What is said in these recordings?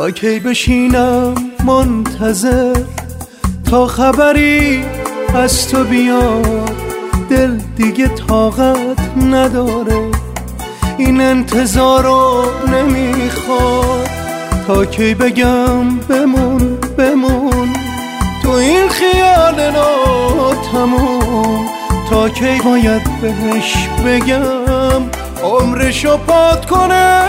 تا کی بشینم منتظر تا خبری از تو بیاد؟ دل دیگه طاقت نداره این انتظارو نمیخواد. تا کی بگم بمون بمون تو این خیال ناتموم؟ تا کی باید بهش بگم عمرشو پات کنه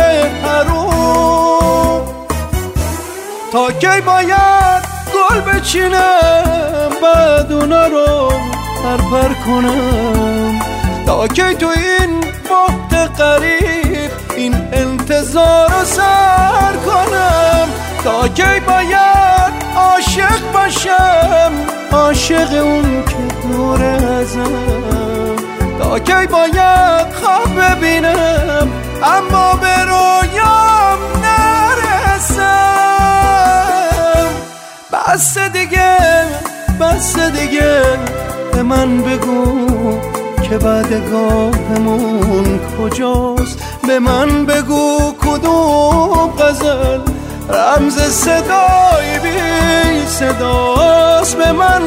حروم؟ تا کی باید گل بچینم بعد اونا رو پرپر کنم؟ تا کی تو این بحت غریب این انتظار رو سر کنم؟ تا کی باید عاشق باشم عاشق اون که دور ازم؟ تا کی باید خواب ببینم اما به رویام نرسم؟ بس دیگه بس دیگه به من بگو که بعدگاهمون کجاست؟ به من بگو کدوم غزل رمز صدای بی صداست؟ به من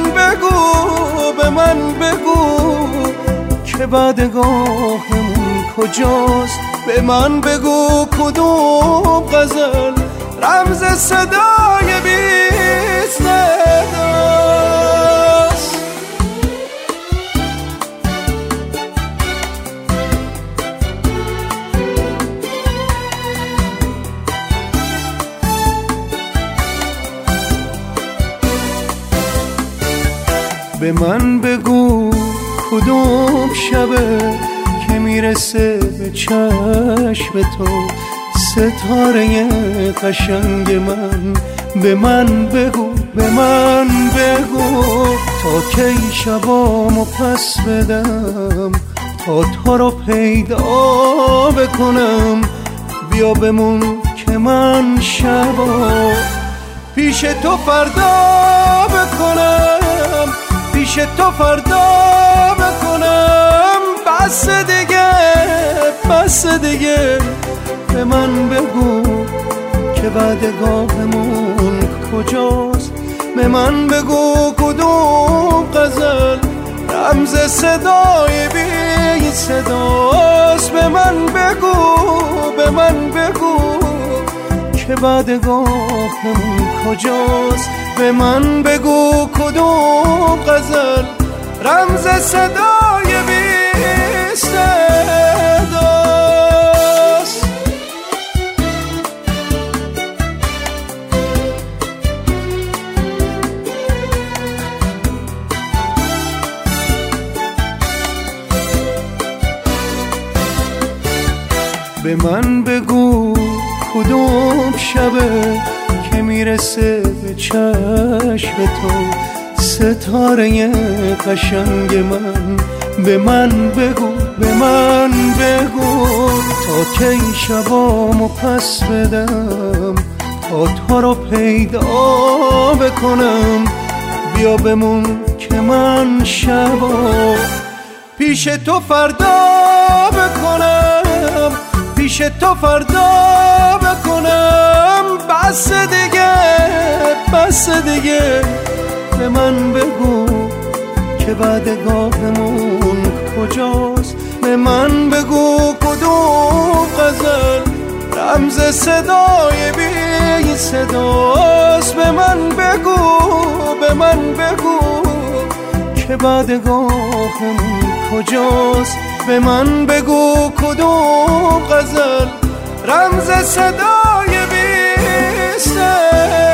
بگو که بعدگاهمون کجاست؟ به من بگو کدوم غزل رمز صدای بی صداست؟ به من بگو کدوم شبه که میرسه به چشم تو ستاره قشنگ من؟ به من بگو تا کی شبامو پس بدم تا تو رو پیدا بکنم؟ بیا بمون که من شبا پیش تو فردا بکنم، پیش تو فردا بکنم. بس دیگه به من بگو که بعدگاهمون کجاست؟ به من بگو کدوم غزل رمز صدای بی صداست؟ به من بگو که بعدگاهمون کجاست؟ به من بگو کدوم غزل رمز صدای بی صداست؟ به من بگو کدوم شبه که میرسه به چشم تو ستاره قشنگ من؟ به من بگو تا کی شبامو پس بدم تا تو رو پیدا بکنم؟ بیا بمون که من شبا پیش تو فردا بکنم، پیش تو فردا بکنم. بس دیگه به من بگو که بعدگاهمون کجاست؟ به من بگو کدوم غزل رمز صدای بی صداست؟ به من بگو که بعدگاهمون کجاست؟ به من بگو کدوم غزل رمز صدای بی صداست؟